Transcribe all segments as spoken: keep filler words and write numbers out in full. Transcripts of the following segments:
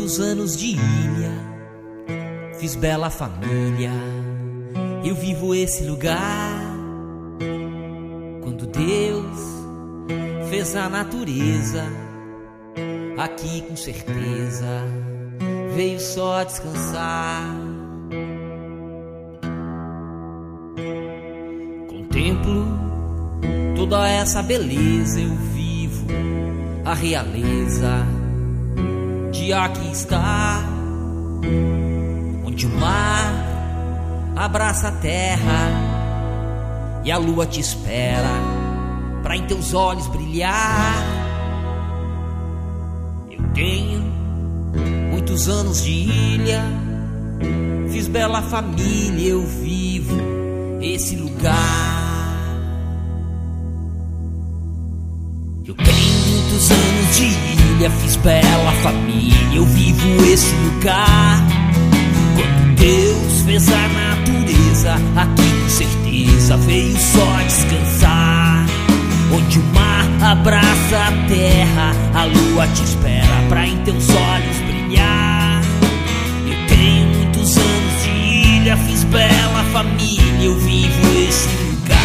muitos anos de ilha, fiz bela família, eu vivo esse lugar. Quando Deus fez a natureza, aqui com certeza veio só descansar. Contemplo toda essa beleza, eu vivo a realeza de aqui estar, onde o mar abraça a terra e a lua te espera pra em teus olhos brilhar. Eu tenho muitos anos de ilha, fiz bela família, eu vivo esse lugar. Eu tenho muitos anos de ilha, fiz bela família, eu vivo esse lugar. Quando Deus fez a natureza, aqui com certeza veio só descansar. Onde o mar abraça a terra, a lua te espera pra em teus olhos brilhar. Eu tenho muitos anos de ilha, fiz bela família, eu vivo esse lugar.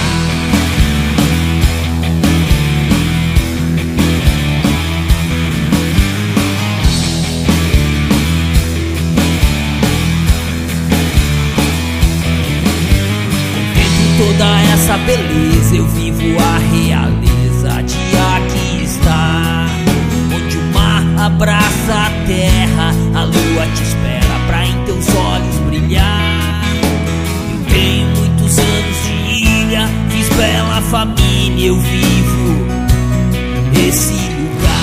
Toda essa beleza, eu vivo a realeza de aqui estar, onde o mar abraça a terra, a lua te espera pra em teus olhos brilhar. Eu tenho muitos anos de ilha, fiz bela família, eu vivo esse lugar.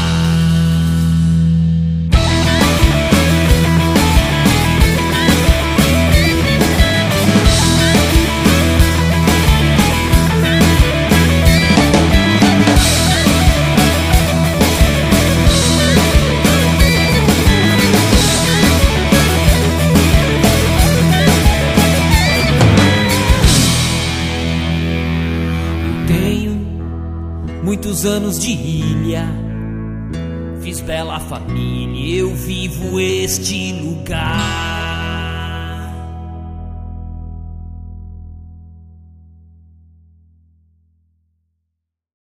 Muitos anos de ilha, fiz bela família, eu vivo este lugar.